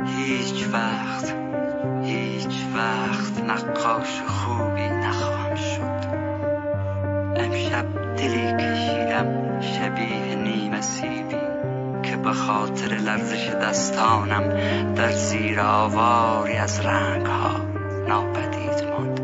هیچ وقت نقاش خوبی نخواهم شد. امشب دلی کشیدم شبیه نیمه سیبی که به خاطر لرزش دستانم در زیر آواری از رنگ ها ناپدید ماند.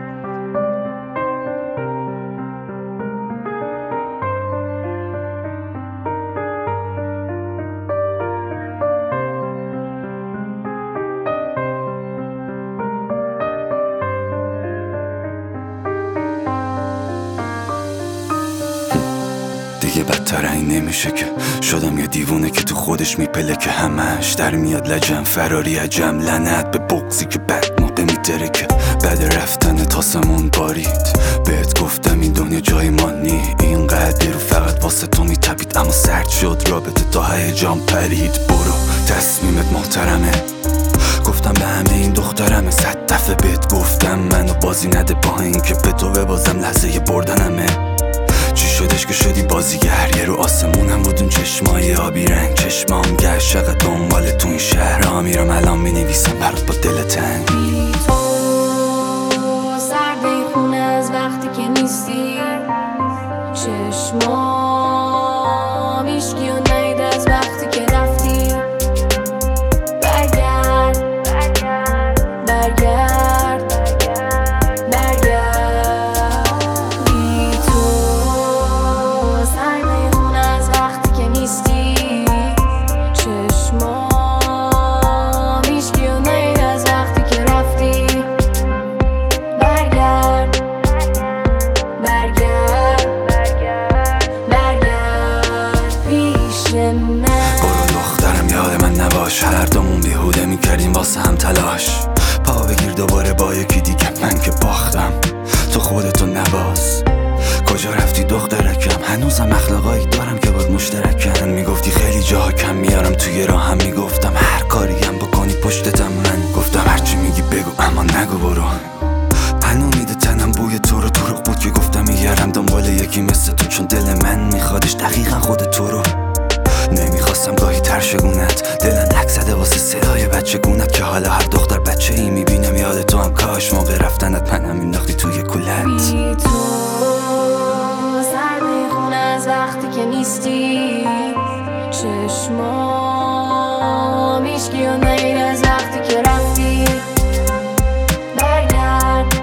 دیگه بدتر این نمیشه که شدم یه دیوونه که تو خودش میپله که همش در میاد لجم فراری عجم لعنت به بغضی که بد موقع میتره که بعد رفتن تاسمون بارید. بهت گفتم این دنیا جای ما نی، اینقدر رو فقط واسه تو میتپید اما سرد شد رابطه تا هیجان پرید. برو تصمیمت محترمه، گفتم به همه این دخترمه، 100 دفعه بهت گفتم منو بازی نده با این که به تو ببازم لحظه بردنمه. چی شدش که شدی بازیگر؟ یه رو آسمونم بود اون چشمای آبی رنگ، چشمام گشت چقدر دنبال تو این شهر را میرم الان مینویسم برات با دل تنگ. بی تو سرده خونه از وقتی که نیستی، چشمام هیچکی رو ندید از وقتی که رفتی. برگرد بی تو سرده خونه از وقتی که نیستی، چشمام هیچکی رو ندید از وقتی که رفتی. برگرد پیش من. برو دخترم یاد من نباش، هر دومون بیهوده میکردیم واسه هم تلاش. پا بگیر دوباره با یکی دیگه، من که باختم تو خودتو نباز. کجا رفتی دخترکم؟ هنوزم اخلاقایی دارم که باید مشترکن. میگفتی خیلی جاها کم میارم توی راهم، میگفتم هر کاریم بکنی پشتتم. من گفتم هرچی میگی بگو اما نگو برو. هنو میده تنم بوی تو رو، دروغ بود که گفتم میگردم دنبال یکی مثل تو، چون دل من میخوادش دقیقا خود تو رو. نمیخواستم گاهی ترشگونت، دلم لک زده واسه صدای بچه گونت که حالا هر دختر بچه ای میبینم یاد تو هم، کاش موقع رفتنت منم مینداختی توی کولت. بی تو سرده خونه از وقتی که نیستی، چشمام هیچکی رو ندید از وقتی که رفتی. برگرد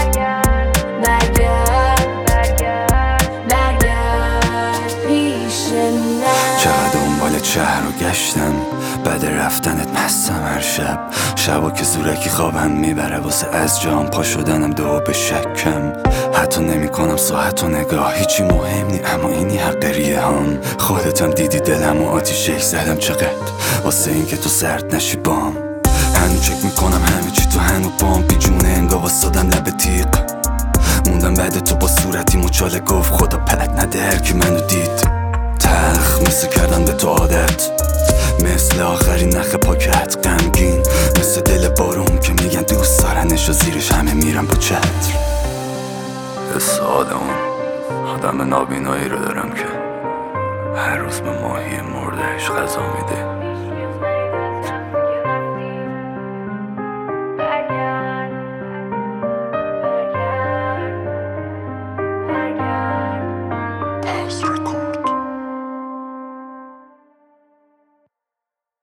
پیش من. چقدر دنبال شهر رو گشتم بعد رفتنت مستم هر شبا که زورکی خوابم میبره واسه از جام پا شدنم دو به شکم. حتی نمی کنم ساعت و نگاه، هیچی مهم نی اما اینی حق ریه هم. خودتم دیدی دلم و آتیشش زدم چقدر واسه این که تو سرد نشی بام. هنو چک میکنم همه چی تو هنو بام، بی جونه انگا واسدم لب تیغ موندم بعد تو با صورتی مچاله گفت خدا پلک نده هر کی منو دید. تلخ مثل کردن به تو عادت، مثل آخرین نخ پاکت غمگین، مثل دل بارون که میگن دوست دارنش و زیرش همه میرن با چتر. حس آدم نابینایی رو دارم که هر روز به ماهی مردهش غذا میده.